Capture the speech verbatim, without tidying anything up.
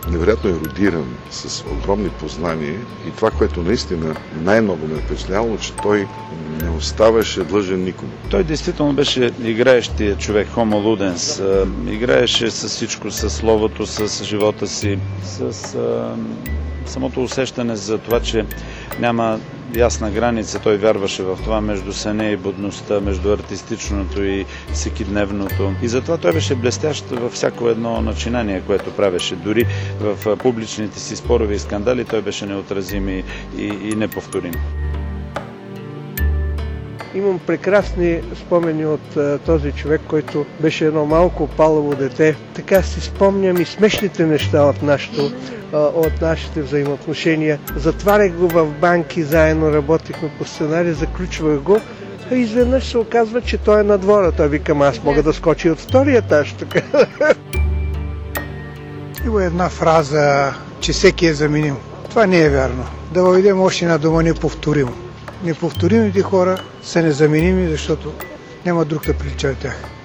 невероятно ерудиран, с огромни познания и това, което наистина най-много ме е впечатлявало, че той не оставаше длъжен никому. Той действително беше играещия човек, homo ludens. Играеше с всичко, с словото, с живота си, с а, самото усещане за това, че няма ясна граница. Той вярваше в това между съня и будността, между артистичното и всекидневното. И затова той беше блестящ във всяко едно начинание, което правеше. Дори в публичните си спорове и скандали той беше неотразим и, и, и неповторим. Имам прекрасни спомени от а, този човек, който беше едно малко палаво дете. Така си спомням и смешните неща от, нашото, а, от нашите взаимоотношения. Затварях го в банки, заедно работихме по сценарий, заключвах го. А изведнъж се оказва, че той е на двора. Той викам, аз мога да скочи от втория етаж. Така. Има една фраза, че всеки е заменим. Това не е вярно. Да въведем още една дума неповторимо. Неповторимите хора са незаменими, защото няма друг да прилича от тях.